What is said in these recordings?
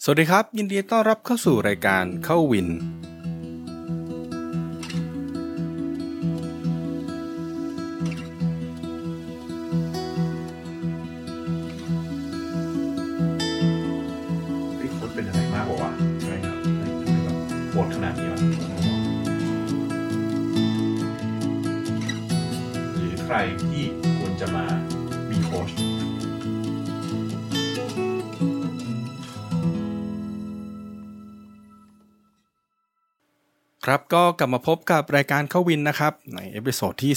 สวัสดีครับยินดีต้อนรับเข้าสู่รายการเข้าวินพี่โค้ชเป็นอะไรมากกว่าใช่ครับแบบปวดขนาดนี้วะหรือใครที่ควรจะมามีโค้ชครับก็กลับมาพบกับรายการเข้าวินนะครับในเอพิโซดที่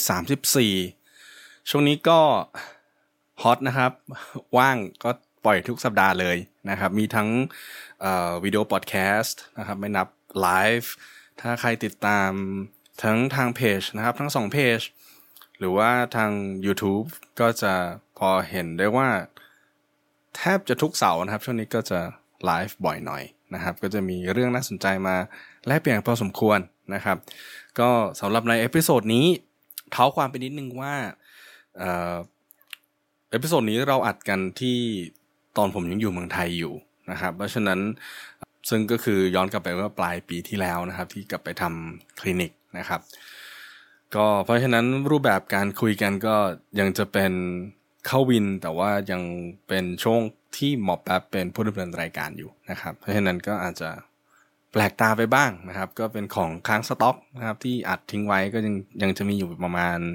34ช่วงนี้ก็ฮอตนะครับว่างก็ปล่อยทุกสัปดาห์เลยนะครับมีทั้งวิดีโอพอดแคสต์นะครับไม่นับไลฟ์ถ้าใครติดตามทั้งทางเพจนะครับทั้ง2เพจหรือว่าทาง YouTube ก็จะพอเห็นได้ว่าแทบจะทุกเสาร์นะครับช่วงนี้ก็จะไลฟ์บ่อยหน่อยนะครับก็จะมีเรื่องน่าสนใจมาแลกเปลี่ยนพอสมควรนะครับก็สำหรับในเอพิโซดนี้เท้าความไปนิดนึงว่าเอพิโซดนี้เราอัดกันที่ตอนผมยังอยู่เมืองไทยอยู่นะครับเพราะฉะนั้นซึ่งก็คือย้อนกลับไปเมื่อปลายปีที่แล้วนะครับที่กลับไปทำคลินิกนะครับก็เพราะฉะนั้นรูปแบบการคุยกันก็ยังจะเป็นเข้าวินแต่ว่ายังเป็นช่วงที่หมอแป๊บเป็นผู้ดำเนินรายการอยู่นะครับเพราะฉะนั้นก็อาจจะแปลกตาไปบ้างนะครับก็เป็นของค้างสต็อกนะครับที่อัดทิ้งไว้ก็ยังจะมีอยู่ประมาณ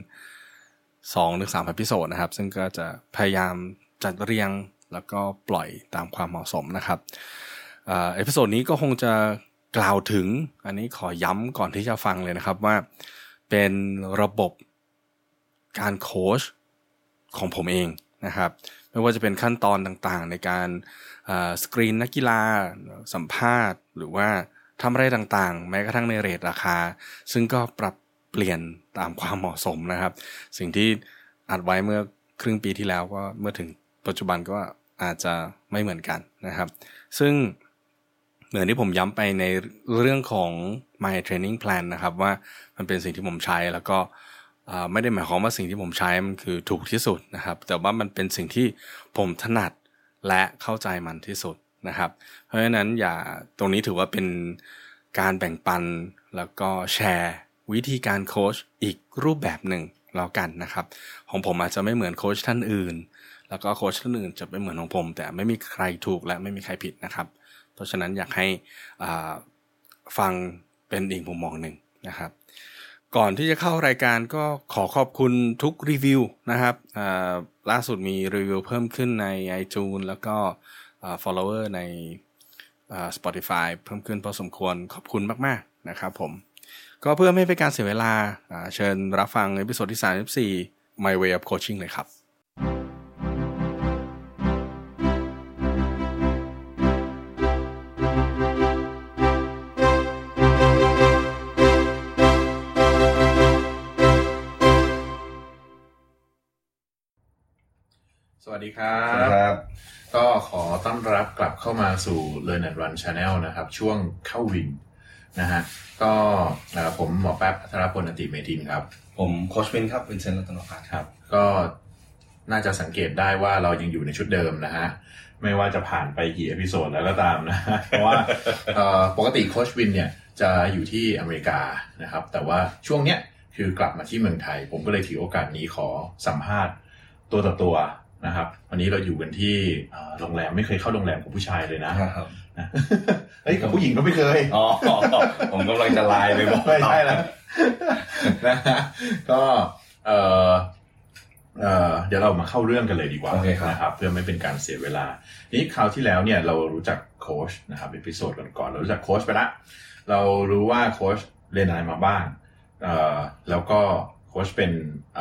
2-3 เอพิโซดนะครับซึ่งก็จะพยายามจัดเรียงแล้วก็ปล่อยตามความเหมาะสมนะครับเอพิโซดนี้ก็คงจะกล่าวถึงอันนี้ขอย้ำก่อนที่จะฟังเลยนะครับว่าเป็นระบบการโค้ชของผมเองนะครับไม่ว่าจะเป็นขั้นตอนต่างๆในการสกรีนนักกีฬาสัมภาษณ์หรือว่าทำอะไรต่างๆแม้กระทั่งในเรทราคาซึ่งก็ปรับเปลี่ยนตามความเหมาะสมนะครับสิ่งที่อัดไว้เมื่อครึ่งปีที่แล้วก็เมื่อถึงปัจจุบันก็อาจจะไม่เหมือนกันนะครับซึ่งเหมือนที่ผมย้ำไปในเรื่องของ My Training Plan นะครับว่ามันเป็นสิ่งที่ผมใช้แล้วก็ไม่ได้หมายความว่าสิ่งที่ผมใช้มันคือถูกที่สุดนะครับแต่ว่ามันเป็นสิ่งที่ผมถนัดและเข้าใจมันที่สุดนะครับเพราะฉะนั้นตรงนี้ถือว่าเป็นการแบ่งปันแล้วก็แชร์วิธีการโค้ชอีกรูปแบบหนึ่งแล้วกันนะครับของผมอาจจะไม่เหมือนโค้ชท่านอื่นแล้วก็โค้ชท่านอื่นจะไม่เหมือนของผมแต่ไม่มีใครถูกและไม่มีใครผิดนะครับเพราะฉะนั้นอยากให้ฟังเป็นอีกมุมมองหนึ่งนะครับก่อนที่จะเข้ารายการก็ขอขอบคุณทุกรีวิวนะครับล่าสุดมีรีวิวเพิ่มขึ้นใน iTunes แล้วก็follower ในSpotify เพิ่มขึ้นพอสมควรขอบคุณมากๆนะครับผมก็เพื่อไม่เป็นการเสียเวลาเชิญรับฟังเอพิโซดที่34 My Way of Coaching เลยครับสวัสดีครับก็ขอต้อนรับกลับเข้ามาสู่ Learn and Run Channel นะครับช่วงเข้าวินนะฮะก็ผมหมอแป๊บพัทรพล อติเมธินครับผมโค้ชวินครับวินเซนต์ รัตนภัทรครับก็น่าจะสังเกตได้ว่าเรายังอยู่ในชุดเดิมนะฮะไม่ว่าจะผ่านไปกี่เอพิโซดแล้วก็ตามนะเพราะว่าปกติโค้ชวินเนี่ยจะอยู่ที่อเมริกานะครับแต่ว่าช่วงเนี้ยคือกลับมาที่เมืองไทยผมก็เลยถือโอกาสนี้ขอสัมภาษณ์ตัวต่อตัวนะครับวันนี้เราอยู่กันที่โรงแรมไม่เคยเข้าโรงแรมกับผู้ชายเลยนะครับเฮ้ยกับผู้หญิงก็ไม่เคยผมกำลังจะไลน์ไปบอกไม่ใช่แล้วนะฮะก็เดี๋ยวเรามาเข้าเรื่องกันเลยดีกว่านะครับเพื่อไม่เป็นการเสียเวลานี้คราวที่แล้วเนี่ยเรารู้จักโค้ชนะครับเอพิโซดก่อนๆเรารู้จักโค้ชไปละเรารู้ว่าโค้ชเรียนอะไรมาบ้างแล้วก็โค้ชเป็น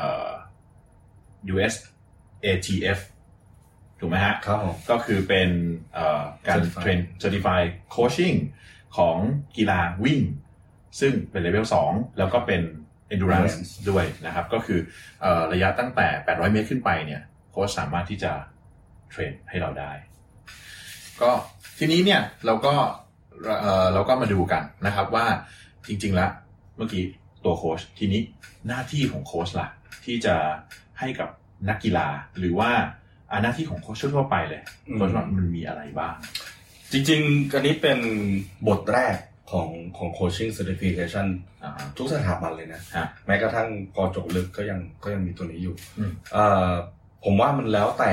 US ATF ถูกไหมฮะก็คือเป็นการเทรน Certified Coaching ของกีฬาวิ่งซึ่งเป็นเลเวล2แล้วก็เป็น Endurance ด้วยนะครับก็คือระยะตั้งแต่800เมตรขึ้นไปเนี่ยโค้ชสามารถที่จะเทรนให้เราได้ก็ทีนี้เนี่ยเราก็มาดูกันนะครับว่าจริงๆแล้วเมื่อกี้ตัวโค้ชทีนี้หน้าที่ของโค้ชล่ะที่จะให้กับนักกีฬาหรือว่าหน้าที่ของโค้ชทั่วไปเลยโค้ชว่ามันมีอะไรบ้างจริงๆอันนี้เป็นบทแรกของ coaching certification ทุกสถาบันเลยนะแม้กระทั่งกจกลึกก็ยังมีตัวนี้อยู่ผมว่ามันแล้วแต่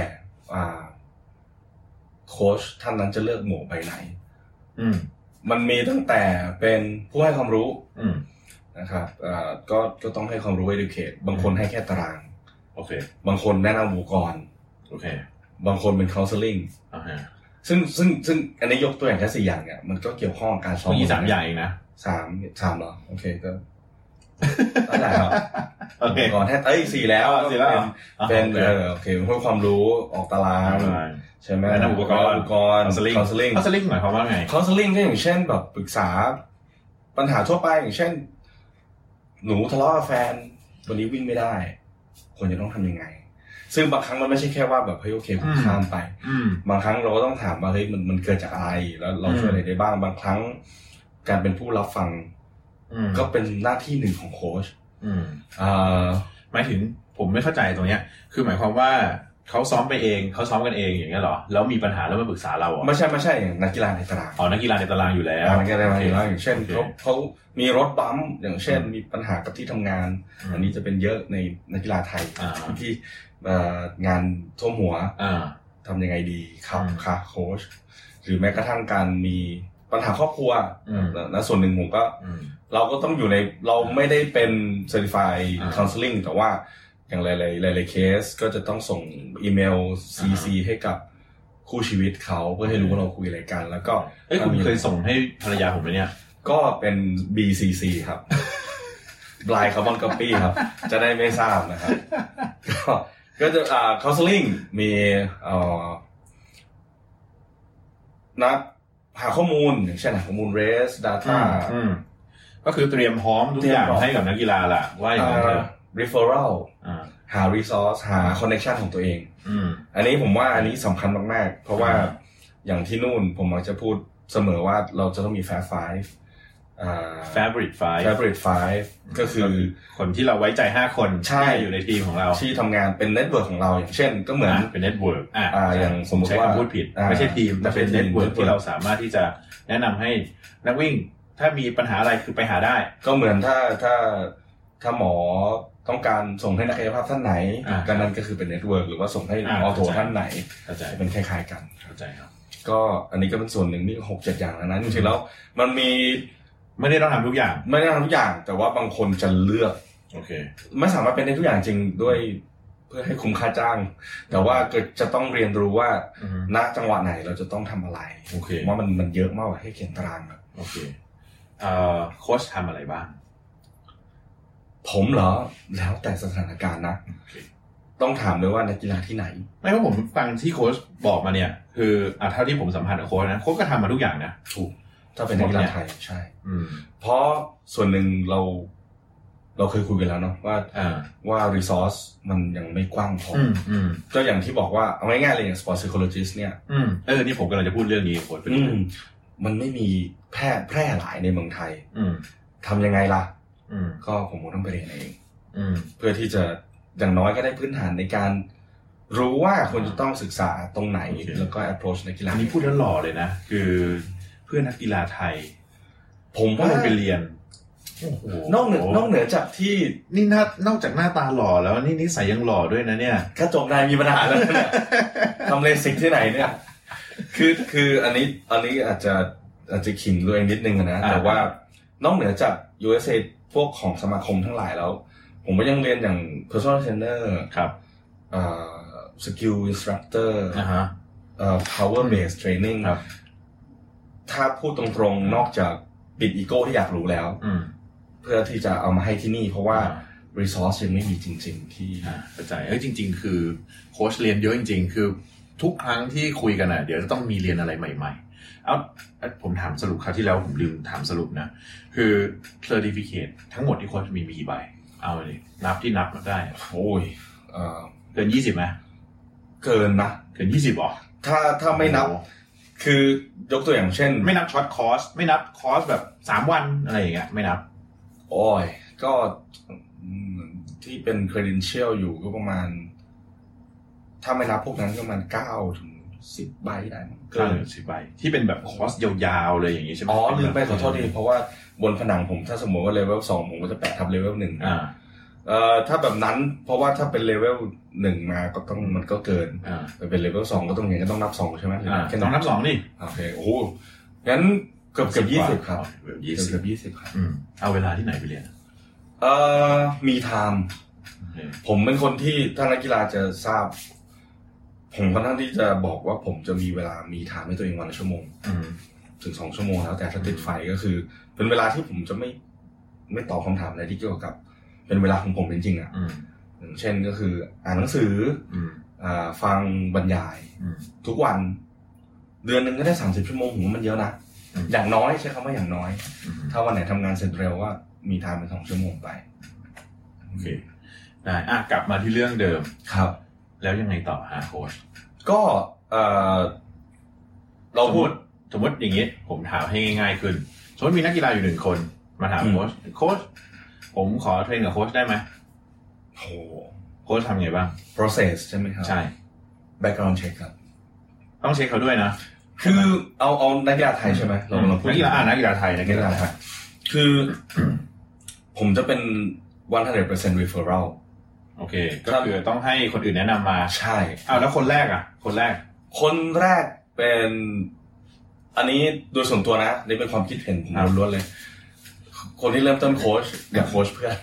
โค้ชท่านนั้นจะเลือกหมวกใบไหนมันมีตั้งแต่เป็นผู้ให้ความรู้นะครับก็ต้องให้ความรู้ educate บางคนให้แค่ตารางโอเคบางคนแนะนำอุปกรณ์โอเคบางคนเป็น counseling ซึ่งอันนี้ยกตัวอย่างแค่4อย่างเนี่ยมันก็เกี่ยวข้องกับการซ้อมมี3อย่างเองนะ 3เหรอโอเคก็นั่นแหละครับโอเคก่อนแค่4แล้วเป็นโอเคเพื่อความรู้ออกตารางใช่ไหมแนะนำอุปกรณ์ counseling หมายความว่าไง counseling ก็อย่างเช่นแบบปรึกษาปัญหาทั่วไปอย่างเช่นหนูทะเลาะกับแฟนวันนี้วิ่งไม่ได้ควรจะต้องทำยังไงซึ่งบางครั้งมันไม่ใช่แค่ว่าแบบเฮ้ยโอเคผมข้ามไปบางครั้งเราก็ต้องถามว่าเฮ้ยมันเกิดจากอะไรแล้วเราช่วยอะไรได้บ้างบางครั้งการเป็นผู้รับฟังก็เป็นหน้าที่หนึ่งของโค้ชหมายถึงผมไม่เข้าใจตรงเนี้ยคือหมายความว่าเขาซ้อมไปเองเขาซ้อมกันเองอย่างเงี้ยเหรอแล้วมีปัญหาแล้วมาปรึกษาเราอ่ะไม่ใช่อย่างนักกีฬาในตารางนักกีฬาในตารางอยู่แล้วนักกีฬาในตารางอย่างเช่นเขามีรถบัมป์อย่างเช่นมีปัญหากับที่ทำงานอันนี้จะเป็นเยอะในนักกีฬาไทยที่งานท่วมหัวทำยังไงดีครับค่ะโค้ชหรือแม้กระทั่งการมีปัญหาครอบครัวนะส่วนหนึ่งผมก็เราก็ต้องอยู่ในเราไม่ได้เป็น certified counseling แต่ว่าอย่างหลายเคสก็จะต้องส่งอีเมล CC ให้กับคู่ชีวิตเขาเพื่อให้รู้ว่าเราคุยอะไรกันแล้วก็คุณเคยส่งให้ภรรยาผมไหมเนี่ยก็เป็น BCC ครับ Blind Carbon Copy ครับจะได้ไม่ทราบนะครับก็จะcounseling มีนักหาข้อมูลอย่างเช่นหาข้อมูล race data ก็คือเตรียมพร้อมทุกอย่างให้กับนักกีฬาล่ะว่าอย่างนั้นเถอะ referral หา resource หา connection ของตัวเองอันนี้ผมว่าอันนี้สำคัญมากๆเพราะว่าอย่างที่นู่นผมมักจะพูดเสมอว่าเราจะต้องมี Fab Favorite 5ก็คือคนที่เราไว้ใจ5คนที่อยู่ในทีมของเราที่ทำงานเป็นเน็ตเวิร์กของเราอย่างเช่นก็เหมือนเป็นเน็ตเวิร์กอย่างสมมติว่าพูดผิดไม่ใช่ทีมแต่เป็นเน็ตเวิร์กที่เราสามารถที่จะแนะนำให้นักวิ่งถ้ามีปัญหาอะไรคือไปหาได้ก็เหมือนถ้าหมอต้องการส่งให้นักกายภาพท่านไหนก็นั่นก็คือเป็นเน็ตเวิร์กหรือว่าส่งให้ออโตท่านไหนจะเป็นคล้ายๆกันเข้าใจครับก็อันนี้ก็เป็นส่วนหนึ่งนี่ 6-7 อย่างแล้วนะจริงๆแล้วมันมีไม่ได้ต้องทำทุกอย่างแต่ว่าบางคนจะเลือกโอเคไม่สามารถเป็นได้ทุกอย่างจริงด้วยเพื่อให้คุ้มค่าจ้างแต่ว่าก็จะต้องเรียนรู้ว่าณจังหวะไหนเราจะต้องทำอะไรว่ามันเยอะมากให้เขียนตารางโอเคโค้ชทำอะไรบ้างผมเหรอแล้วแต่สถานการณ์นะต้องถามด้วยว่านักกีฬาที่ไหนไม่ว่าผมฟังที่โค้ชบอกมาเนี่ยคือเท่าที่ผมสัมผัสกับโค้ชนะโค้ชก็ทำมาทุกอย่างนะถูกถ้าเป็นนักกีฬาไทยใช่เพราะส่วนหนึ่งเราเคยคุยกันแล้วเนาะว่า resource มันยังไม่กว้างพอก็อย่างที่บอกว่าเอาง่ายๆเลยอย่าง sport psychologist เนี่ยนี่ผมกำลังจะพูดเรื่องนี้โค้ชมันไม่มีแพร่หลายในเมืองไทยทำยังไงล่ะก็ผมต้องไปเรียนเองเพื่อที่จะอย่างน้อยก็ได้พื้นฐานในการรู้ว่าควรจะต้องศึกษาตรงไหนแล้วก็ approach นักกีฬาอันนี้พูดแล้วหล่อเลยนะคือเพื่อนนักกีฬาไทยผมว่าไปเรียนนอกเหนือจากที่นี่นอกจากหน้าตาหล่อแล้วนี่นิสัยยังหล่อด้วยนะเนี่ยถ้าจบนายมีปัญหาแล้วเนี่ยทำเลสิกที่ไหนเนี่ยคืออันนี้อาจจะขิงตัวเองนิดนึงนะแต่ว่านอกเหนือจาก USA พวกของสมาคมทั้งหลายแล้วผมก็ยังเรียนอย่าง personal trainer ครับ skill instructor power based training ครับถ้าพูดตรงๆนอกจากปิดอีโก้ที่อยากรู้แล้วเพื่อที่จะเอามาให้ที่นี่เพราะว่า resource ยังไม่มีจริงๆที่เข้าใจจริงๆคือโค้ชเรียนเยอะจริงๆคือทุกครั้งที่คุยกันเดี๋ยวจะต้องมีเรียนอะไรใหม่ๆผมถามสรุปคราวที่แล้วผมลืมถามสรุปนะคือ certificate ทั้งหมดที่โค้ชมีกี่ใบเอาเลยนับที่นับมาได้โอ้ยเกิน20ไหมเกินนะเกิน20หรอถ้าไม่นับคือยกตัวอย่างเช่นไม่นับช็อตคอร์สไม่นับคอร์สแบบ3วันอะไรอย่างเงี้ยไม่นับโอ้ยก็ที่เป็น credential อยู่ก็ประมาณถ้าไม่นับพวกนั้นก็ประมาณ9 ถึง 10 ใบได้เกิน10 ใบที่เป็นแบบคอร์สยาวๆเลยอย่างนี้ใช่ไหมอ๋อลืมไปขอโทษทีเพราะว่าบนผนังผมถ้าสมมติว่าเลเวล2ผมก็จะแปะทับเลเวล1ถ้าแบบนั้นเพราะว่าถ้าเป็นเลเวล1มาก็ต้องมันก็เกินไปเป็นเลเวล2ก็ต้องอย่างนี้ก็ต้องนับ2ใช่ไหมต้องนับ2นี่โอเคโอ้งั้นเกือบ20ครับเกือบ20ครับเอาเวลาที่ไหนไปเรียนมีไทม์ผมเป็นคนที่ถ้านักกีฬาจะทราบผมค่อนข้างที่จะบอกว่าผมจะมีเวลามีไทม์ให้ตัวเองวันละชั่วโมงถึง2ชั่วโมงแล้วแต่ถ้าติดไฟก็คือเป็นเวลาที่ผมจะไม่ตอบคำถามอะไรที่เกี่ยวกับเป็นเวลาของผมจริงๆอ่ะอย่างเช่นก็คืออ่านหนังสือฟังบรรยายทุกวันเดือนนึงก็ได้30ชั่วโมงผมว่ามันเยอะนะอย่างน้อยใช้คำว่าอย่างน้อยถ้าวันไหนทำงานเสร็จเร็วว่ามีไทม์เป็น2ชั่วโมงไปโอเคได้กลับมาที่เรื่องเดิมครับแล้วยังไงต่อหาโค้ชก็เราพูดสมมติอย่างนี้ผมถามให้ง่ายๆขึ้นสมมติมีนักกีฬาอยู่1คนมาถามโค้ชผมขอเทรนกับโค้ชได้ไหมโค้ชทำไงบ้าง process ใช่ไหมครับใช่ background check ครับต้องเช็คเขาด้วยนะคือเอานักกีฬาไทยใช่ไหมเราพูดนักกีฬาไทยคือผมจะเป็น 100% referral โอเคก็คือต้องให้คนอื่นแนะนำมาใช่แล้วคนแรกคนแรกเป็นอันนี้โดยส่วนตัวนะนี่เป็นความคิดเห็นผมล้วนๆเลยคนที่เริ่มต้นโค้ชอย่าโค้ชเพื่อน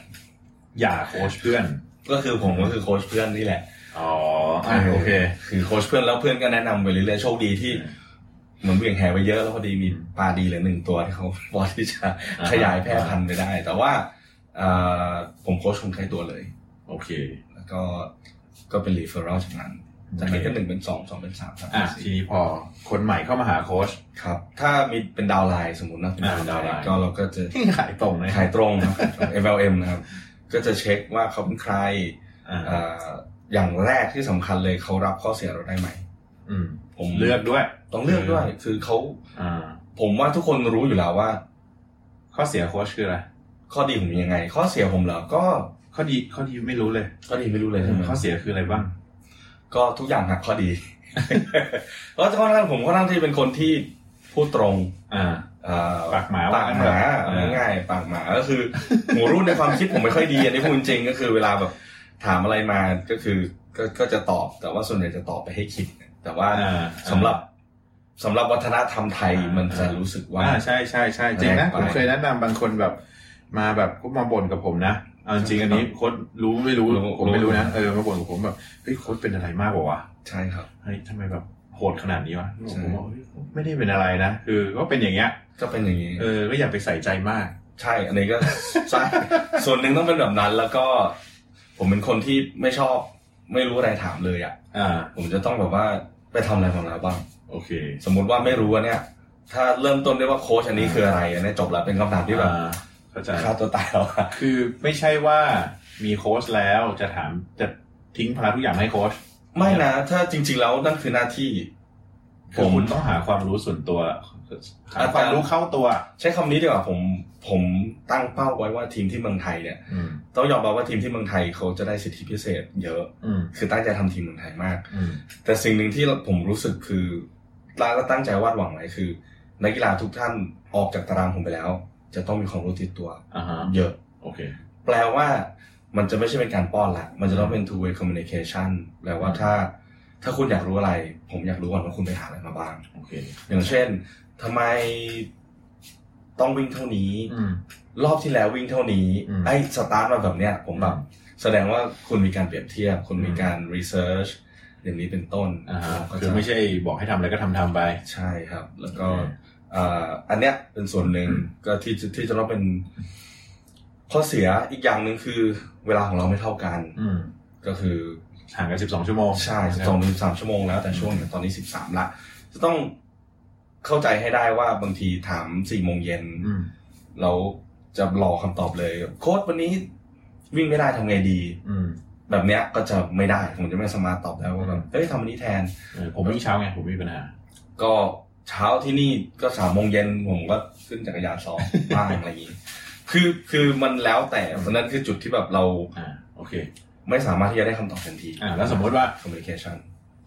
ก็คือผมก็คือโค้ชเพื่อนนี่แหละโอเคคือโค้ชเพื่อนแล้วเพื่อนก็แนะนำไปเรื่อยๆโชคดีที่เหมือนเบี่ยงแหไปเยอะแล้วพอดีมีปลาดีเหลือ1ตัวที่เขาพอที่จะขยายแพร่พันธุ์ไปได้แต่ว่าผมโค้ชคนใกล้ตัวเลยโอเคแล้วก็เป็น referral จากนั้นจากนั้นก็1เป็น2 2เป็น3ครับทีนี้พอคนใหม่เข้ามาหาโค้ชครับถ้ามีเป็นดาวไลน์สมมุตินะเป็นดาวไลน์ก็เราก็จะขายตรงเลยครับ MLM นะครับก็จะเช็คว่าเขาเป็นใครอย่างแรกที่สำคัญเลยเขารับข้อเสียเราได้ไหมผมเลือกด้วยต้องเลือกด้วยคือเขาผมว่าทุกคนรู้อยู่แล้วว่าข้อเสียโค้ชคืออะไรข้อดีผมยังไงข้อเสียผมเหรอก็ข้อดีไม่รู้เลยข้อดีไม่รู้เลยใช่ไหมข้อเสียคืออะไรบ้างก็ทุกอย่างหักข้อดีเพราะค่อนข้างผมค่อนข้างที่เป็นคนที่พูดตรงปากหมาง่ายปากหมาก็คือหัวรุ่นในความคิดผมไม่ค่อยดีอันนี้พูดจริงก็คือเวลาแบบถามอะไรมาก็คือก็จะตอบแต่ว่าส่วนใหญ่จะตอบไปให้คิดแต่ว่าสำหรับวัฒนธรรมไทยมันจะรู้สึกว่าใช่จริงนะผมเคยแนะนำบางคนแบบมาแบบก็มาบ่นกับผมนะจริงอันนี้โค้ชรู้ไม่รู้ผมไม่รู้นะมาบ่นกับผมแบบเฮ้ยโค้ชเป็นอะไรมากกว่าวะใช่ครับเฮ้ยทำไมแบบโหดขนาดนี้วะผมบอกไม่ได้เป็นอะไรนะคือก็เป็นอย่างเงี้ยก็เป็นอย่างนี้ก็อย่าไปใส่ใจมากใช่อันนี้ก็ใช่ส่วนหนึ่งต้องเป็นแบบนั้นแล้วก็ผมเป็นคนที่ไม่ชอบไม่รู้อะไรถามเลยผมจะต้องแบบว่าไปทำอะไรของเราบ้างโอเคสมมุติว่าไม่รู้ว่าเนี่ยถ้าเริ่มต้นด้วยว่าโค้ชอันนี้คืออะไรอันนี้จบแล้วเป็นคำถามที่แบบฆ่าตัวตายแล้วคือไม่ใช่ว่ามีโค้ชแล้วจะถามจะทิ้งภาระทุกอย่างให้โค้ชไม่นะถ้าจริงๆแล้วนั่นคือหน้าที่คุณต้องหาความรู้ส่วนตัวหาความรู้เข้าตัวใช้คำนี้ดีกว่าผมตั้งเป้าไว้ว่าทีมที่เมืองไทยเนี่ยต้องยอมรับว่าทีมที่เมืองไทยเขาจะได้สิทธิพิเศษเยอะคือตั้งใจทำทีมเมืองไทยมากแต่สิ่งหนึ่งที่ผมรู้สึกคือและตั้งใจวาดหวังไว้คือนักกีฬาทุกท่านออกจากตารางผมไปแล้วจะต้องมีความรู้ติดตัวเยอะโอเคแปลว่ามันจะไม่ใช่เป็นการป้อนละมันจะต้องเป็น two way communication แปลว่าถ้าคุณอยากรู้อะไรผมอยากรู้ก่อนว่าคุณไปหาอะไรมาบ้างอย่างเช่นทำไมต้องวิ่งเท่านี้รอบที่แล้ววิ่งเท่านี้ไอ้สตาร์ทมาแบบเนี้ยผมแบบแสดงว่าคุณมีการเปรียบเทียบคุณมีการ research อย่างนี้เป็นต้นคือไม่ใช่บอกให้ทำอะไรก็ทำไปใช่ครับแล้วก็อันเนี้ยเป็นส่วนหนึ่งก็ที่จะต้องเป็นข้อเสียอีกอย่างนึงคือเวลาของเราไม่เท่ากันก็คือห่างกัน12ชั่วโมงใช่12-13ชั่วโมงแล้วแต่ช่วงตอนนี้13ละจะต้องเข้าใจให้ได้ว่าบางทีถาม 4:00 นเราจะรอคำตอบเลยโค้ชวันนี้วิ่งไม่ได้ทำไงดีแบบเนี้ยก็จะไม่ได้ผมจะไม่สามารถตอบได้ว่าแบบเฮ้ยทำวันนี้แทนผมวิ่งเช้าไงผมมีปัญหาก็เช้าที่นี่ก็3:00 นผมก็ขึ้นจักรยานซ้อมบ้างอะไรอย่างงี้คือมันแล้วแต่เพราะนั้นคือจุดที่แบบเราโอเคไม่สามารถที่จะได้คำตอบทันทีแล้วสมมติว่า communication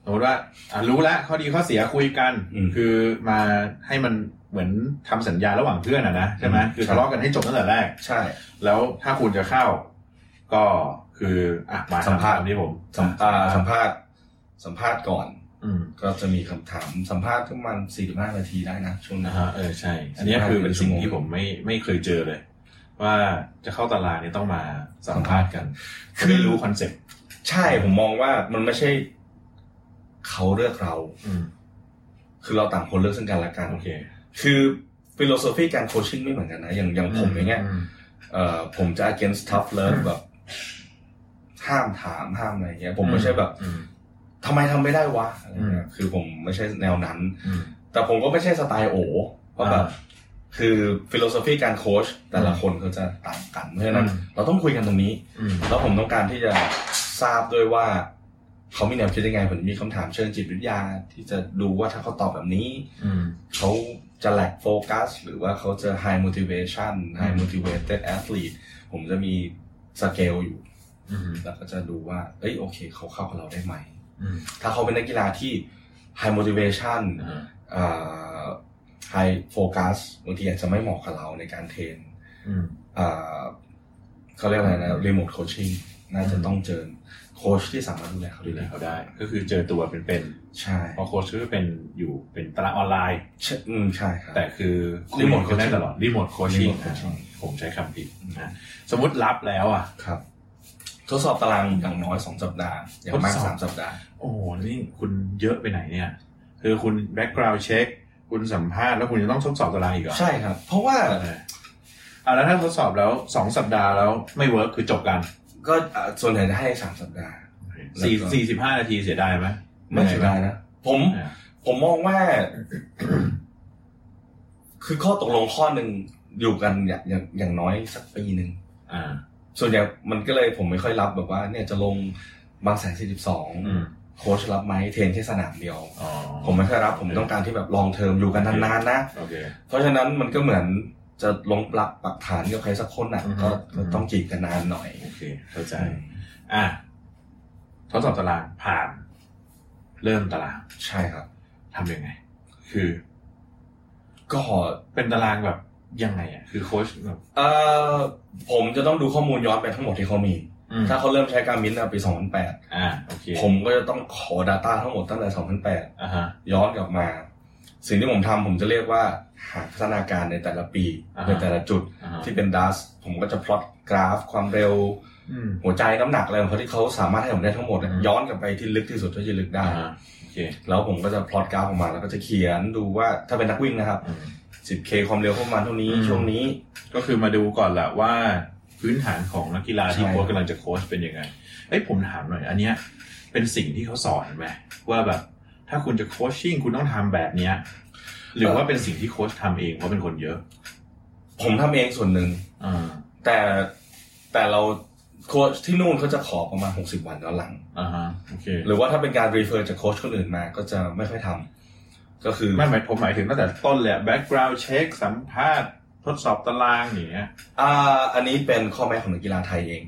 สมมติว่ารู้แล้วข้อดีข้อเสียคุยกันคือมาให้มันเหมือนทำสัญญาระหว่างเพื่อนนะใช่ไหมคือทะเลาะกันให้จบตั้งแต่แรกใช่แล้วถ้าคุณจะเข้าก็คือมาสัมภาษณ์ที่ผมสัมภาษณ์ก่อนก็จะมีคำถามสัมภาษณ์ประมาณ 45 นาทีได้นะช่วงนั้นใช่อันนี้คือเป็นสิ่งที่ผมไม่เคยเจอเลยว่าจะเข้าตารางนี่ต้องมาสัมภาษณ์กันคือไม่รู้คอนเซ็ปต์ใช่ผมมองว่ามันไม่ใช่เขาเลือกเราคือเราต่างคนเลือกซึ่งกันและกันโอเคคือฟิโลโซฟีการโคชชิ่งไม่เหมือนกันนะอย่างผมอย่างเงี้ยผมจะ against tough love แบบห้ามถามห้ามอะไรเงี้ยผมไม่ใช่แบบทำไมทำไม่ได้วะอะไรเงี้ยคือผมไม่ใช่แนวนั้นแต่ผมก็ไม่ใช่สไตล์โอเพราะแบบคือฟิโลโซฟีการโค้ชแต่ละคนเขาจะต่างกันเพราะฉะนั้นเราต้องคุยกันตรงนี้แล้วผมต้องการที่จะทราบด้วยว่าเขามีแนวคิดยังไงผมมีคำถามเชิงจิตวิทยาที่จะดูว่าถ้าเขาตอบแบบนี้เขาจะแลกโฟกัสหรือว่าเขาจะ high motivation high motivated athlete ผมจะมีสเกลอยู่แล้วก็จะดูว่าโอเคเขาเข้ากับเราได้ไหมถ้าเขาเป็นนักกีฬาที่ high motivation high focus บางทีอาจจะไม่เหมาะกับเราในการเทรนเขาเรียกอะไรนะ remote coaching น่าจะต้องเจอโค้ชที่สามารถดูแลเขาได้ก็คือเจอตัวเป็นใช่เพราะโค้ชก็เป็นอยู่เป็นตารางออนไลน์ใช่ครับแต่คือรีโมทโคชชิ่งตลอดรีโมทโคชชิ่งผมใช้คำผิดนะสมมติรับแล้วครับทดสอบตารางอย่างน้อย2สัปดาห์อย่างมาก3สัปดาห์โอ้นี่คุณเยอะไปไหนเนี่ยคือคุณแบ็คกราวด์เช็คคุณสัมภาษณ์แล้วคุณจะต้องทดสอบตารางอีกเหรอใช่ครับเพราะว่าแล้วถ้าทดสอบแล้ว2สัปดาห์แล้วไม่เวิร์คคือจบกันก็ส่วนใหญ่จะให้3สัปดาห์ 45 นาทีเสียดายไหมไม่เสียดายนะผมมองว่าคือข้อตกลงข้อหนึ่งอยู่กันอย่างน้อยสักปีนึงส่วนใหญ่มันก็เลยผมไม่ค่อยรับแบบว่าเนี่ยจะลงบางแสน42โค้ชรับไหมเทรนแค่สนามเดียวผมไม่ค่อยรับผมต้องการที่แบบลองเทอมอยู่กันนานๆนะเพราะฉะนั้นมันก็เหมือนจะลงปักฐานกับใครสักคนน่ะก็ต้องจีบกันนานหน่อยโอเคเข้าใจทดสอบตารางผ่านเริ่มตารางใช่ครับทำยังไงคือก็เป็นตารางแบบยังไงคือโค้ชแบบผมจะต้องดูข้อมูลย้อนไปทั้งหมดที่เขามีถ้าเขาเริ่มใช้การมินต์ปี2008 โอเคผมก็จะต้องขอ data ทั้งหมดตั้งแต่2008ย้อนกลับมาสิ่งที่ผมทำผมจะเรียกว่าหาพัฒนาการในแต่ละปีในแต่ละจุดที่เป็น DAS ผมก็จะพลอตกราฟความเร็วหัวใจน้ำหนักอะไรของเขาที่เขาสามารถให้ผมได้ทั้งหมดย้อนกลับไปที่ลึกที่สุดที่จะลึกได้แล้วผมก็จะพลอตกราฟออกมาแล้วก็จะเขียนดูว่าถ้าเป็นนักวิ่งนะครับ 10K ความเร็วประมาณเท่านี้ช่วงนี้ก็คือมาดูก่อนแหละว่าพื้นฐานของนักกีฬาที่โค้ชกำลังจะโค้ชเป็นยังไงผมถามหน่อยอันเนี้ยเป็นสิ่งที่เขาสอนไหมว่าแบบถ้าคุณจะโคชชิ่งคุณต้องทำแบบเนี้ยหรือว่าเป็นสิ่งที่โค้ชทำเองเพราะเป็นคนเยอะผมทำเองส่วนหนึ่งแต่เราโค้ชที่นู่นเขาจะขอประมาณ60 วันย้อนหลังโอเคหรือว่าถ้าเป็นการรีเฟอร์จากโค้ชคนอื่นมาก็จะไม่ค่อยทำก็คือผมหมายถึงตั้งแต่ต้นเลยแบ็กกราวด์เช็คสัมภาษณ์ทดสอบตารางอย่างเงี้ยอันนี้เป็นข้อแม้ของนักกีฬาไทยเอง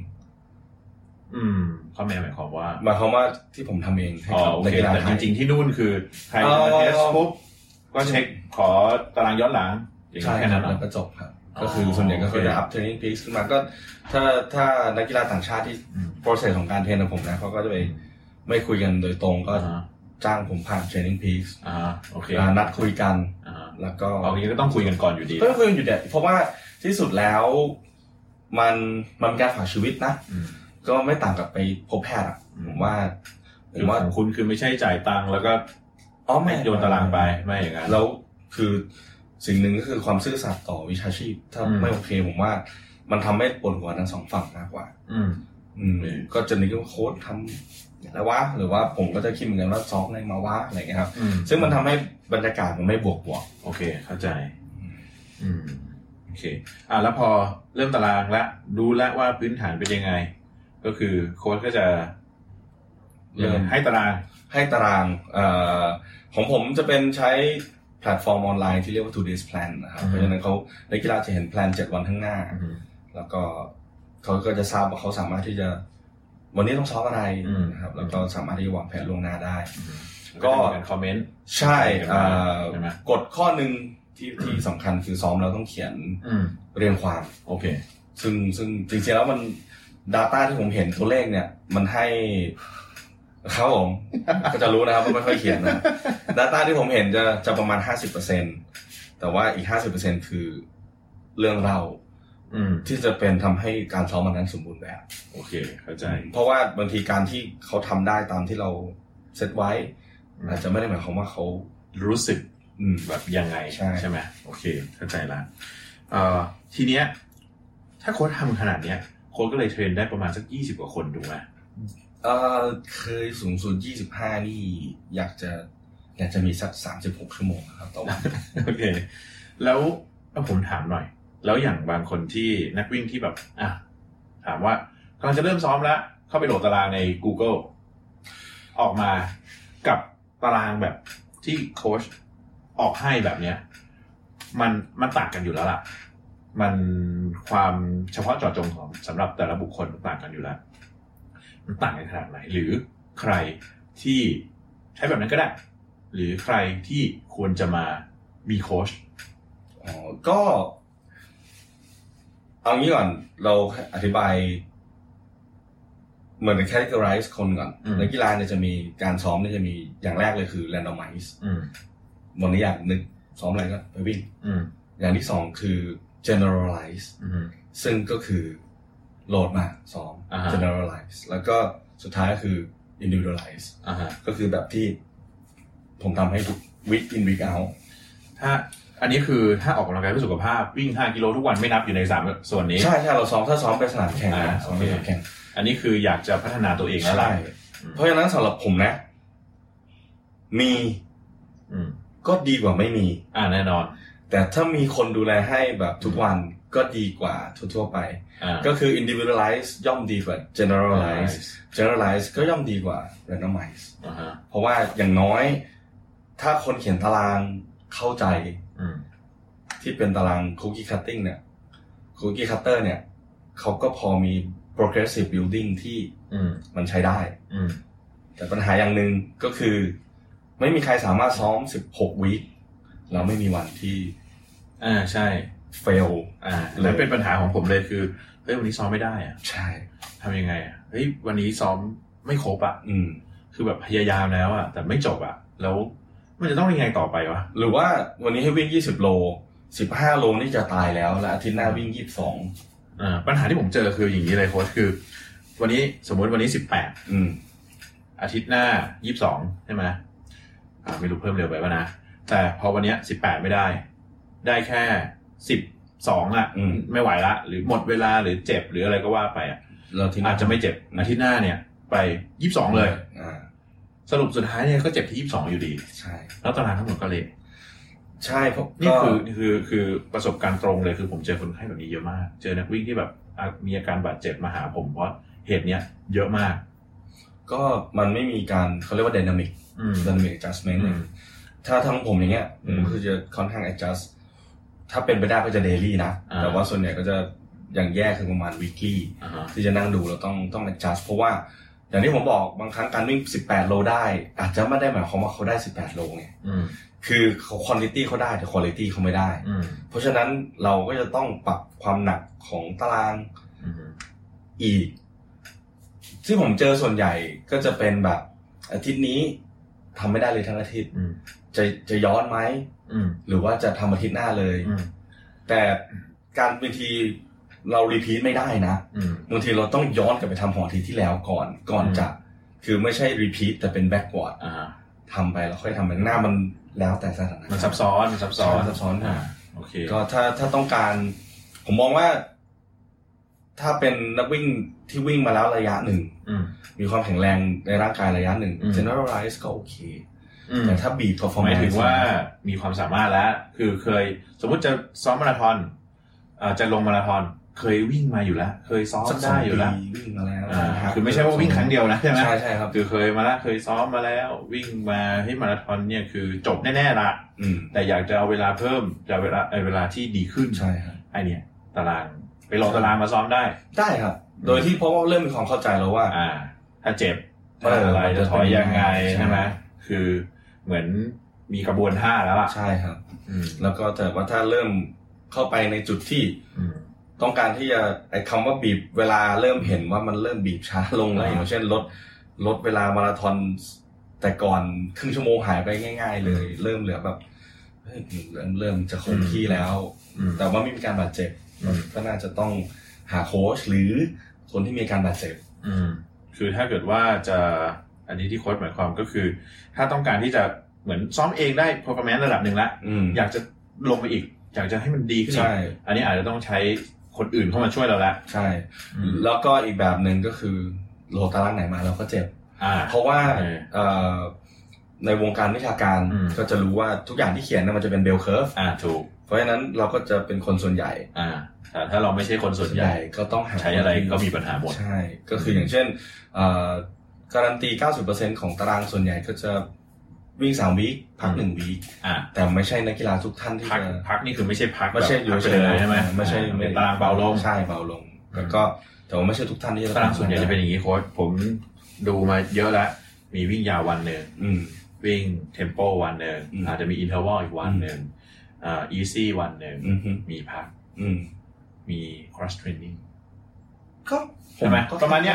ข้อแม้หมายความว่าที่ผมทำเองให้กับนักกีฬาไทยแต่จริงๆที่นู่นคือใครมาเทสปุ๊บก็เช็คขอตารางย้อนหลังใช่แค่นั้นแล้วก็จบครับก็คือส่วนใหญ่ก็คือจะอัพเทรนนิ่งพีคขึ้นมาก็ถ้านักกีฬาต่างชาติที่ process ของการเทรนของผมนะเขาก็จะไม่คุยกันโดยตรงก็จ้างผมผ่านเทรนนิ่งพีคโอเคนัดคุยกันแล้วก็เอาอย่างนี้ก็ต้องคุยกันก่อนอยู่ดีต้องคุยกันอยู่เด็ดเพราะว่าที่สุดแล้วมันการฝากชีวิตนะก็ไม่ต่างกับไปพบแพทย์ผมว่าคุณคือไม่ใช่จ่ายตังค์แล้วก็ไม่โยนตารางไปไม่อย่างนั้นแล้วคือสิ่งหนึ่งก็คือความซื่อสัตย์ต่อวิชาชีพถ้าไม่โอเคผมว่ามันทำให้ปวดหัวทั้งสองฝั่งมากกว่าก็จะนึกว่าโค้ชทำอย่างไรวะหรือว่าผมก็จะคิดเหมือนกันว่าซ้อมอะไรมาวะอะไรเงี้ยครับซึ่งมันทำให้บรรยากาศมันไม่บวกโอเคเข้าใจโอเคแล้วพอเริ่มตารางแล้วรู้แล้วว่าพื้นฐานเป็นยังไงก็คือโค้ชก็จะให้ตารางของผมจะเป็นใช้แพลตฟอร์มออนไลน์ที่เรียกว่า Today's Plan นะครับเพราะฉะนั้นเขานักกีฬาจะเห็นแพลน7 วันข้างหน้าแล้วก็เขาก็จะทราบว่าเขาสามารถที่จะวันนี้ต้องซ้อมอะไรนะครับแล้วก็สามารถที่จะวางแผนล่วงหน้าได้ก็การคอมเมนต์ใช่กฎข้อนึงที่สำคัญคือซ้อมแล้วต้องเขียนเรียงความโอเคซึ่งจริงๆแล้วมัน data ที่ผมเห็นตัวเลขเนี่ยมันให้ครับผมก็จะรู้นะครับว่าไม่ค่อยเขียนนะ data ที่ผมเห็นจะประมาณ 50% แต่ว่าอีก 50% คือเรื่องเล่าที่จะเป็นทำให้การซ้อมมันนั้นสมบูรณ์แบบโอเคเข้าใจเพราะว่าบางทีการที่เขาทำได้ตามที่เราเซตไว้อาจจะไม่ได้หมายความว่าเขารู้สึกแบบยังไงใช่ไหมโอเคเข้าใจละทีเนี้ยถ้าโค้ชทำขนาดเนี้ยโค้ชก็เลยเทรนได้ประมาณสัก20 กว่าคนถูกไหมเคยสูงสุด25นี่อยากจะมีสัก36 ชั่วโมงครับต่อวันโอเคแล้วผมถามหน่อยแล้วอย่างบางคนที่นักวิ่งที่แบบถามว่ากำลังจะเริ่มซ้อมแล้วเข้าไปโหลดตารางใน Google ออกมากับตารางแบบที่โค้ชออกให้แบบเนี้ยมันต่างกันอยู่แล้วล่ะมันความเฉพาะเจาะจงของสำหรับแต่ละบุคคลต่างกันอยู่แล้วมันต่างกันขนาดไหนหรือใครที่ใช้แบบนั้นก็ได้หรือใครที่ควรจะมามีโค้ชก็เอางี้ก่อนเราอธิบายเหมือน categorize คนก่อนนักกีฬาเนี่ยจะมีการซ้อมเนี่ยจะมีอย่างแรกเลยคือ randomize วันนี้อยากนึกซ้อมอะไรก็ไปวิ่งอย่างที่สองคือ generalize ซึ่งก็คือโหลดมาซ้อม generalize แล้วก็สุดท้ายก็คือ individualize ก็คือแบบที่ผมทำให้ทุก week in week out ถ้าอันนี้คือถ้าออกกำลังกายเพื่อสุขภาพวิ่ง5 กิโลทุกวันไม่นับอยู่ใน3ส่วนนี้ใช่เราซ้อมถ้าซ้อมไปสนามแข่งนะซ้อมไปสนามแข่งอันนี้คืออยากจะพัฒนาตัวเองแล้วล่ะเพราะฉะนั้นสำหรับผมนะมีก็ดีกว่าไม่มีแน่นอนแต่ถ้ามีคนดูแลให้แบบทุกวันก็ดีกว่าทั่วไปก็คือ individualize ย่อมดีกว่า generalize ก็ย่อมดีกว่า randomize เพราะว่าอย่างน้อยถ้าคนเขียนตารางเข้าใจที่เป็นตาราง cookie cutting เนี่ย cookie cutter เนี่ยเขาก็พอมี progressive building ที่มันใช้ได้แต่ปัญหาอย่างหนึ่งก็คือไม่มีใครสามารถซ้อม16 วีคแล้วไม่มีวันที่ใช่ fail แล้วเป็นปัญหาของผมเลยคือเฮ้ยวันนี้ซ้อมไม่ได้ใช่ทำยังไงเฮ้ยวันนี้ซ้อมไม่ครบคือแบบพยายามแล้วแต่ไม่จบแล้วมันจะต้องยังไงต่อไปวะหรือว่าวันนี้ให้วิ่ง20 โล15 โลนี่จะตายแล้วอาทิตย์หน้าวิ่ง22 ปัญหาที่ผมเจอคืออย่างนี้เลยโค้ชคือวันนี้สมมติวันนี้18อาทิตย์หน้า22ใช่ไหมไม่รู้เพิ่มเร็วไปป่ะนะแต่พอวันนี้18ไม่ได้แค่12ไม่ไหวละหรือหมดเวลาหรือเจ็บหรืออะไรก็ว่าไปอาจจะไม่เจ็บอาทิตย์หน้าเนี่ยไป22เลยสรุปสุดท้ายเนี่ยก็เจ็บที่22อยู่ดีใช่แล้วตารางทั้งหมดก็เละใช่นี่คือประสบการณ์ตรงเลยคือผมเจอคนไข้แบบนี้เยอะมากเจอนักวิ่งที่แบบมีอาการบาดเจ็บมาหาผมเพราะเหตุเนี้ยเยอะมากก็มันไม่มีการเขาเรียกว่า dynamic adjustment ถ้าทั้งผมอย่างเงี้ยผมคือจะค่อนข้าง adjust ถ้าเป็นไปได้ก็จะ daily นะแต่ว่าส่วนใหญ่ก็จะอย่างแย่คือประมาณ weekly ที่จะนั่งดูเราต้อง adjust เพราะว่าอย่างที่ผมบอกบางครั้งการวิ่ง18 โลได้อาจจะไม่ได้หมายความว่าเขาได้18 โลไงคือเขา quantity เขาได้แต่ quality เขาไม่ได้เพราะฉะนั้นเราก็จะต้องปรับความหนักของตารางอีกที่ผมเจอส่วนใหญ่ก็จะเป็นแบบอาทิตย์นี้ทำไม่ได้เลยทั้งอาทิตย์จะย้อนไหมหรือว่าจะทำอาทิตย์หน้าเลยแต่การบางทีเรารีพีทไม่ได้นะบางทีเราต้องย้อนกลับไปทำของอาทิตย์ที่แล้วก่อนจะคือไม่ใช่รีพีทแต่เป็นแบ็กวอร์ดทำไปแล้วค่อยทำไปหน้ามันแล้วแต่สถานการณ์มันซับซ้อนโอเคก็ถ้าต้องการผมมองว่าถ้าเป็นนักวิ่งที่วิ่งมาแล้วระยะหนึ่งมีความแข็งแรงในร่างกายระยะหนึ่ง generalize ก็โอเคแต่ถ้าบีบ performance หมายถึงว่ามีความสามารถแล้วคือเคยสมมติจะซ้อมมาราธอนจะลงมาราธอนเคยวิ่งมาอยู่แล้วเคยซ้อมได้อยู่แล้ววิ่งมาแล้วคือไม่ใช่ว่าวิ่งครั้งเดียวนะใช่ไหมใช่ครับคือเคยมาแล้วเคยซ้อมมาแล้ววิ่งมาให้มาราธอนเนี่ยคือจบแน่ๆละแต่อยากจะเอาเวลาเพิ่มจะเวลาที่ดีขึ้นใช่ครับไอเนี่ยตารางไปลงตารางมาซ้อมได้ครับโดยที่เพราะว่าเริ่มมีความเข้าใจแล้วว่าถ้าเจ็บอะไรจะถอยยังไงใช่ไหมคือเหมือนมีกระบวนท่าแล้วใช่ครับแล้วก็แต่ว่าถ้าเริ่มเข้าไปในจุดที่ต้องการที่จะไอ้คำว่าบีบเวลาเริ่มเห็นว่ามันเริ่มบีบช้าลงอะไรอย่างเช่นลดเวลามาราธอนแต่ก่อนครึ่งชั่วโมงหายไปง่ายๆเลยเริ่มเหลือแบบเริ่มจะคงที่แล้วแต่ว่าไม่มีการบาดเจ็บก็น่าจะต้องหาโค้ชหรือคนที่มีการบาดเจ็บคือถ้าเกิดว่าจะอันนี้ที่โค้ชหมายความก็คือถ้าต้องการที่จะเหมือนซ้อมเองได้ performance ระดับหนึ่งละอยากจะลงไปอีกอยากจะให้มันดีขึ้นอีกอันนี้อาจจะต้องใช้คนอื่นเข้ามาช่วยเราละใช่แล้วก็อีกแบบหนึ่งก็คือโลตารางไหนมาเราก็เจ็บเพราะว่าในวงการวิชาการก็จะรู้ว่าทุกอย่างที่เขียนมันจะเป็นเบลเคิร์ฟถูกเพราะฉะนั้นเราก็จะเป็นคนส่วนใหญ่แต่ถ้าเราไม่ใช่คนส่วนใหญ่ก็ต้องใช้อะไรก็มีปัญหาหมดใช่ก็คืออย่างเช่นการันตี 90% ของตารางส่วนใหญ่ก็จะวิ่ง3วีคพัก1วีคแต่ไม่ใช่นักกีฬาทุกท่านที่จะพักนี่คือไม่ใช่พักไม่ใช่อยู่เลยใช่ไหมไม่ใช่เป็นตารางเบาลงใช่เบาลงแล้วก็แต่ว่าไม่ใช่ทุกท่านที่จะตารางส่วนใหญ่จะเป็นอย่างนี้โค้ชผมดูมาเยอะแล้วมีวิ่งยาววันนึงวิ่งเทมโปวันนึงอาจจะมีอินเทอร์วัลอีกวันนึงอีซี่วันนึงมีพักมี cross training ก็ใช่ไหมประมาณเนี้ย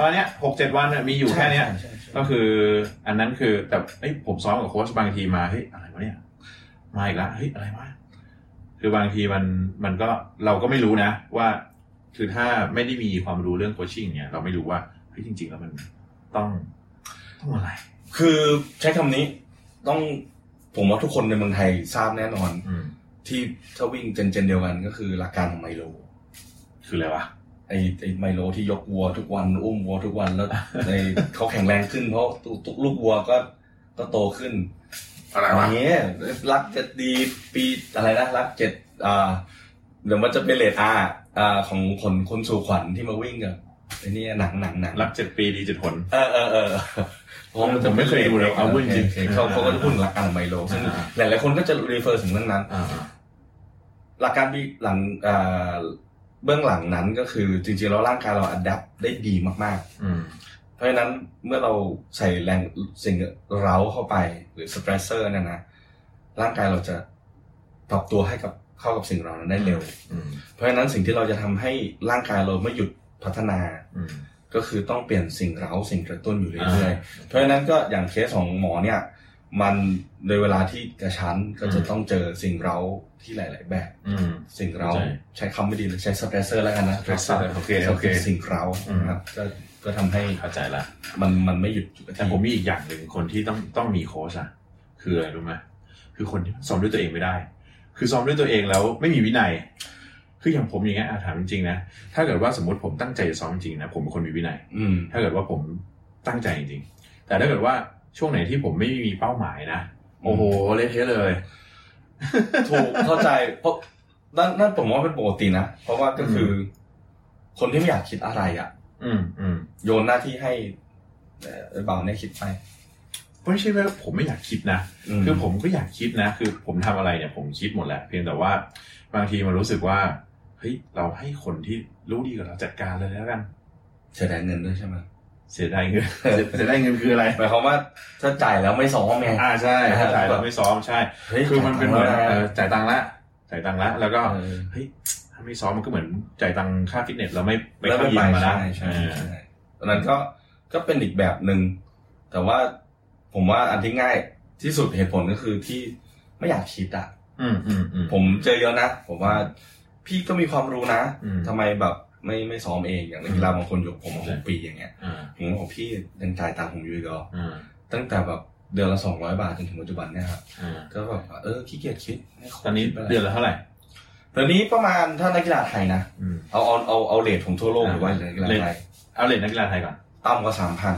6-7 วันมีอยู่แค่เนี้ยก็คืออันนั้นคือแต่ผมซ้อมกับโค้ชบางทีมาเฮ้ยอะไรวะเนี่ยมาอีกแล้วเฮ้ยอะไรวะคือบางทีมันก็เราก็ไม่รู้นะว่าคือถ้าไม่ได้มีความรู้เรื่องโคชชิ่งเนี่ยเราไม่รู้ว่าเฮ้ยจริงๆแล้วมันต้องอะไรคือใช้คำนี้ต้องผมว่าทุกคนในเมืองไทยทราบแน่นอนที่ถ้าวิ่งเจนเดียวกันก็คือหลักการของไมโลคืออะไรวะไอ้ไมโลที่ยกวัวทุกวันอุ้มวัวทุกวันแล้วเขาแข็งแรงขึ้นเพราะทุกลูกวัวก็โตขึ้นอะไรวะอย่างเงี้ยรัก7ดีปีอะไรนะรัก7เดี๋ยวมันจะเป็นเรทของคนสู่ขวัญที่มาวิ่งกับไอ้นี่หนังรัก7ปีดี7ผลผมไม่เคยดูเลยเอาจริงเขาก็จะพูดหลักการของไมโลซึ่งหลายๆคนก็จะรีเฟอร์ถึงเรื่องนั้นหลักการหลังเบื้องหลังนั้นก็คือจริงๆแล้วร่างกายเราอัดแอปได้ดีมากๆเพราะฉะนั้นเมื่อเราใส่แรงสิ่งเร้าเข้าไปหรือสเตรสเซอร์เนี่ยนะร่างกายเราจะปรับตัวเข้ากับสิ่งเหล่านั้นได้เร็วเพราะฉะนั้นสิ่งที่เราจะทำให้ร่างกายเราไม่หยุดพัฒนาก็คือต้องเปลี่ยนสิ่งเร้าสิ่งกระตุ้นอยู่เรื่อยๆเพราะฉะนั้นก็อย่างเคสของหมอเนี่ยมันโดยเวลาที่กระชั้นก็จะต้องเจอสิ่งเร้าที่หลายๆแบบสิ่งเร้าใช้คำไม่ดีเลยใช้สเตรสเซอร์แล้วกันนะโอเคสิ่งเร้านะครับก็ทำให้เข้าใจละมันไม่หยุดแต่ผมมีอีกอย่างหนึ่งคนที่ต้องมีโค้ชอะคืออะไรรู้ไหมคือคนที่ซ้อมด้วยตัวเองไม่ได้คือซ้อมด้วยตัวเองแล้วไม่มีวินัยคืออย่างผมอย่างเงี้ยถามจริงๆนะถ้าเกิดว่าสมมติผมตั้งใจจะซ้อมจริงนะผมเป็นคนมีวินัยถ้าเกิดว่าผมตั้งใจจริงๆแต่ถ้าเกิดว่าช่วงไหนที่ผมไม่มีเป้าหมายนะโอ้โหเละเทะเลยถูกเข้าใจเพราะนั่นผมว่าเป็นปกตินะเพราะว่าก็คือคนที่ไม่อยากคิดอะไรอ่ะโยนหน้าที่ให้เบาเนี่ยคิดไปไม่ใช่ว่าผมไม่อยากคิดนะคือผมก็อยากคิดนะคือผมทำอะไรเนี่ยผมคิดหมดแหละเพียงแต่ว่าบางทีมันรู้สึกว่าเฮ้ยเราให้คนที่รู้ดีกว่าเราจัดการเลยแล้วกันเสียดายเงินด้วยใช่ไหมเสียดายเงินคืออะไรหมายความว่าถ้าจ่ายแล้วไม่ซ้อมไงใช่ถ้าจ่ายแล้วไม่ซ้อมใช่คือมันเป็นเหมือนจ่ายตังค์ละแล้วก็เฮ้ยถ้าไม่ซ้อมมันก็เหมือนจ่ายตังค่าฟิตเนสเราไม่ไปเข้ายิมมานะใช่ตอนนั้นก็เป็นอีกแบบนึงแต่ว่าผมว่าอันที่ง่ายที่สุดเหตุผลก็คือที่ไม่อยากคิดอ่ะผมเจอเยอะนะผมว่าพี่ก็มีความรู้นะทำไมแบบไม่ซ้อมเองอย่างนักกีฬาบางคนยกผมมา6 ปีอย่างเงี้ยผมบอกพี่ยังจ่ายตังค์ผมอยู่อีกเหรอตั้งแต่แบบเดือนละ200 บาทจนถึงปัจจุบันเนี่ยครับก็แบบขี้เกียจคิดตอนนี้เดือนละเท่าไหร่ตอนนี้ประมาณถ้านักกีฬาไทยนะเอาเรทของทั่วโลกหรือว่านักกีฬาไทยเอาเรทนักกีฬาไทยก่อนต่ำกว่า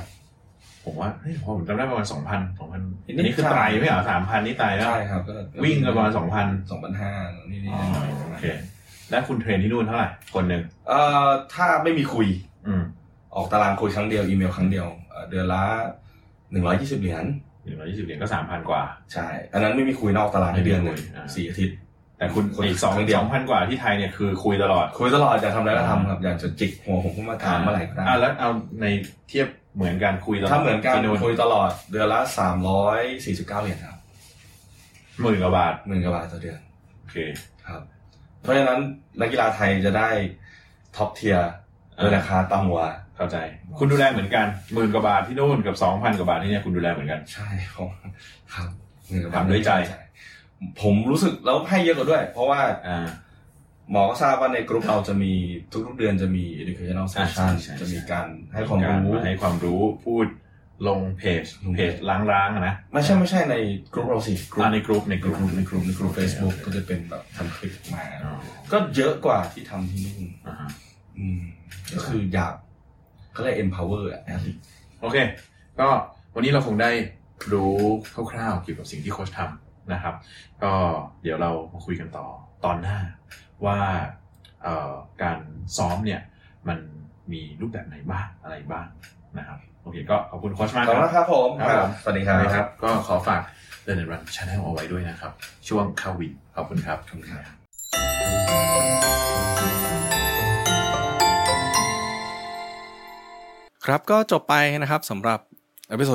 3,000 ผมว่าผมจำได้ประมาณ 2,000 อันนี้คือไตรไม่เหรอ 3,000 นี่ไตรแล้วใช่ครับก็วิ่งก็ประมาณ 2,500 นี่โอเคแล้วคุณเทรนที่นู่นเท่าไหร่คนนึงถ้าไม่มีคุยออกตารางคุยครั้งเดียวอีเมลครั้งเดียวเดือนละ120 เหรียญ 120 เหรียญก็ 3,000 กว่าใช่อันนั้นไม่มีคุยนอกตารางเดือนเลย4 อาทิตย์แต่คุณอีก2,000 กว่าที่ไทยเนี่ยคือคุยตลอดอยากทำอะไรก็ทำครับอยากจะจิกหัวผมขึ้นมาถามเมื่อไหร่ก็ได้แล้วเอาในเทียบเหมือนกันคุยตลอดถ้าเหมือนกันคุยตลอดเดือนละ$349ครับ 10,000 กว่าบาทต่อเดือนโอเคครับเพราะฉะนั้นนักกีฬาไทยจะได้ท็อปเทียร์ในราคาต่ำกว่าเข้าใจคุณดูแลเหมือนกัน10,000 กว่าบาทที่นู่นกับ 2,000 กว่าบาทที่เนี่ยคุณดูแลเหมือนกันใช่ครับทำด้วยใจผมรู้สึกแล้วให้เยอะกว่าด้วยเพราะว่าหมอก็ทราบว่าในกลุ่มเราจะมีทุกๆเดือนจะมี educational session จะมีการให้ความรู้พูดลงเพจล้างๆนะไม่ใช่ในกลุ่มเราสิในกลุ่ม Facebook ก็จะเป็นแบบทำคลิปมาก็เยอะกว่าที่ทำที่นู่นก็คืออยากก็เลย empower โอเคก็วันนี้เราคงได้รู้คร่าวๆเกี่ยวกับสิ่งที่โค้ชทำนะครับก็เดี๋ยวเรามาคุยกันต่อตอนหน้าว่าการซ้อมเนี่ยมันมีรูปแบบไหนบ้างอะไรบ้างนะครับโอเคก็ขอบคุณโค้ชมากครับผมสวัสดีครับก็ขอฝาก Learn and Run Channel เอาไว้ด้วยนะครับช่วงเข้าวินขอบคุณครับครับก็จบไปนะครับสำหรับเอพิโซด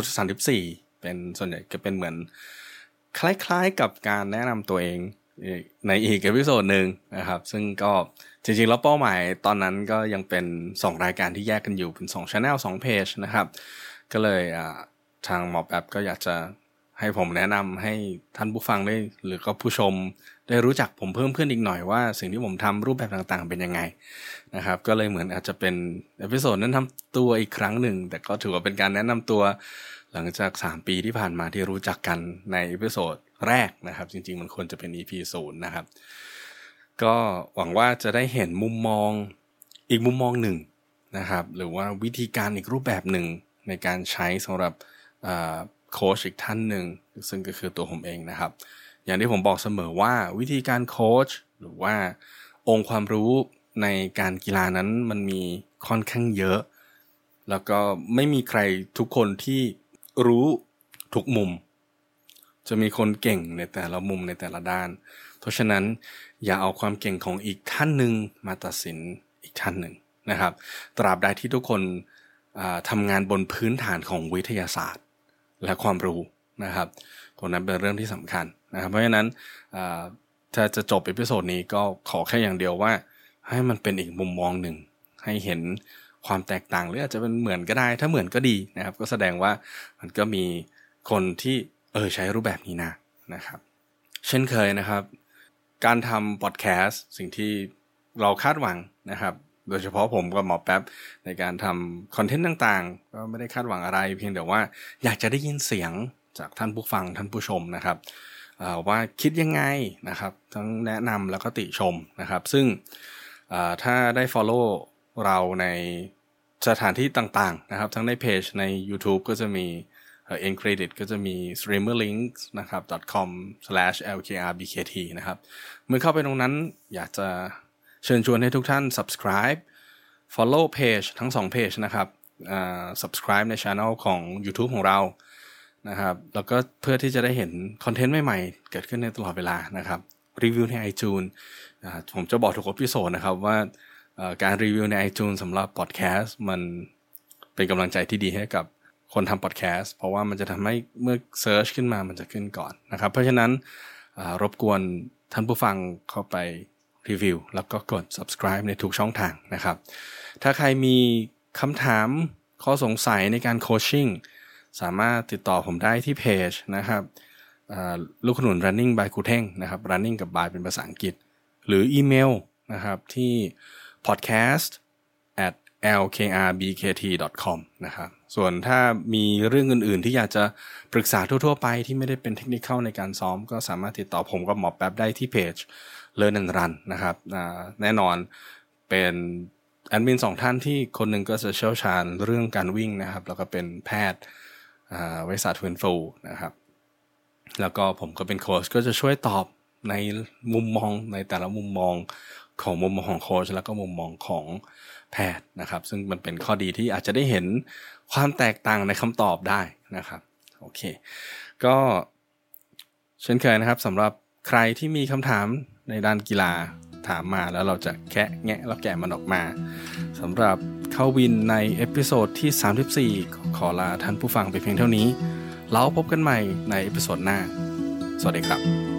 34เป็นส่วนใหญ่จะเป็นเหมือนคล้ายๆกับการแนะนำตัวเองในอีกเอพิโซดนึงนะครับซึ่งก็จริงๆแล้วเป้าหมายตอนนั้นก็ยังเป็น2รายการที่แยกกันอยู่เป็น2 Channel 2 Page นะครับก็เลยทางหมอแป๊บก็อยากจะให้ผมแนะนำให้ท่านผู้ฟังได้หรือก็ผู้ชมได้รู้จักผมเพิ่มขึ้นอีกหน่อยว่าสิ่งที่ผมทำรูปแบบต่างๆเป็นยังไงนะครับก็เลยเหมือนอาจจะเป็นเอพิโซดนั้นทำตัวอีกครั้งหนึ่งแต่ก็ถือว่าเป็นการแนะนำตัวหลังจาก3ปีที่ผ่านมาที่รู้จักกันในเอพิโซดแรกนะครับจริงๆมันควรจะเป็น EP 0นะครับก็หวังว่าจะได้เห็นมุมมองอีกมุมมองหนึ่งนะครับหรือว่าวิธีการอีกรูปแบบหนึ่งในการใช้สำหรับโค้ชอีกท่านหนึ่งซึ่งก็คือตัวผมเองนะครับอย่างที่ผมบอกเสมอว่าวิธีการโค้ชหรือว่าองค์ความรู้ในการกีฬานั้นมันมีค่อนข้างเยอะแล้วก็ไม่มีใครทุกคนที่รู้ทุกมุมจะมีคนเก่งในแต่ละมุมในแต่ละด้านเพราะฉะนั้นอย่าเอาความเก่งของอีกท่านหนึ่งมาตัดสินอีกท่านหนึ่งนะครับตราบใดที่ทุกคนทำงานบนพื้นฐานของวิทยาศาสตร์และความรู้นะครับตรงนั้นเป็นเรื่องที่สำคัญนะครับเพราะฉะนั้นถ้าจะจบเอพิโซดนี้ก็ขอแค่อย่างเดียวว่าให้มันเป็นอีกมุมมองหนึ่งให้เห็นความแตกต่างหรืออาจจะเป็นเหมือนก็ได้ถ้าเหมือนก็ดีนะครับก็แสดงว่ามันก็มีคนที่ใช้รูปแบบนี้นะครับเช่นเคยนะครับการทำพอดแคสต์สิ่งที่เราคาดหวังนะครับโดยเฉพาะผมกับหมอแป๊บในการทำคอนเทนต์ต่างๆก็ไม่ได้คาดหวังอะไรเพียงแต่ว่าอยากจะได้ยินเสียงจากท่านผู้ฟังท่านผู้ชมนะครับว่าคิดยังไงนะครับทั้งแนะนำแล้วก็ติชมนะครับซึ่งถ้าได้ follow เราในสถานที่ต่างๆนะครับทั้งในเพจใน YouTube ก็จะมีEncredit ก็จะมี streamerlinks นะครับ .com/lkrbkt นะครับเมื่อเข้าไปตรงนั้นอยากจะเชิญชวนให้ทุกท่าน subscribe follow page ทั้ง2 page นะครับsubscribe ใน channel ของ YouTube ของเรานะครับแล้วก็เพื่อที่จะได้เห็นคอนเทนต์ใหม่ๆเกิดขึ้นในตลอดเวลานะครับรีวิวใน iTunes ผมจะบอกทุกเอพิโซดนะครับว่าการรีวิวใน iTunes สำหรับพอดแคสต์มันเป็นกำลังใจที่ดีให้กับคนทำพอดแคสต์เพราะว่ามันจะทำให้เมื่อเซิร์ชขึ้นมามันจะขึ้นก่อนนะครับเพราะฉะนั้นรบกวนท่านผู้ฟังเข้าไปรีวิวแล้วก็กด subscribe ในทุกช่องทางนะครับถ้าใครมีคำถามข้อสงสัยในการโคชชิ่งสามารถติดต่อผมได้ที่เพจนะครับลูกขนุน running by ครูเท่งนะครับ running กับ by เป็นภาษาอังกฤษหรืออีเมลนะครับที่ podcast@lkrbkt.com นะครับส่วนถ้ามีเรื่องอื่นๆที่อยากจะปรึกษาทั่วๆไปที่ไม่ได้เป็นเทคนิคในการซ้อมก็สามารถติดต่อผมกับหมอแป๊บได้ที่เพจ Learn and Run นะครับแน่นอนเป็นแอดมิน2ท่านที่คนหนึ่งก็จะเชี่ยวชาญเรื่องการวิ่งนะครับแล้วก็เป็นแพทย์เวชศาสตร์ฟื้นฟูนะครับแล้วก็ผมก็เป็นโค้ชก็จะช่วยตอบในมุมมองในแต่ละมุมมองของมุมมองของโค้ชแล้วก็มุมมองของแพทย์นะครับซึ่งมันเป็นข้อดีที่อาจจะได้เห็นความแตกต่างในคำตอบได้นะครับโอเคก็เช่นเคยนะครับสำหรับใครที่มีคำถามในด้านกีฬาถามมาแล้วเราจะแคะแงะแล้วแกะมันออกมาสำหรับเข้าวินในเอพิโซดที่34ขอลาท่านผู้ฟังไปเพียงเท่านี้แล้วพบกันใหม่ในเอพิโซดหน้าสวัสดีครับ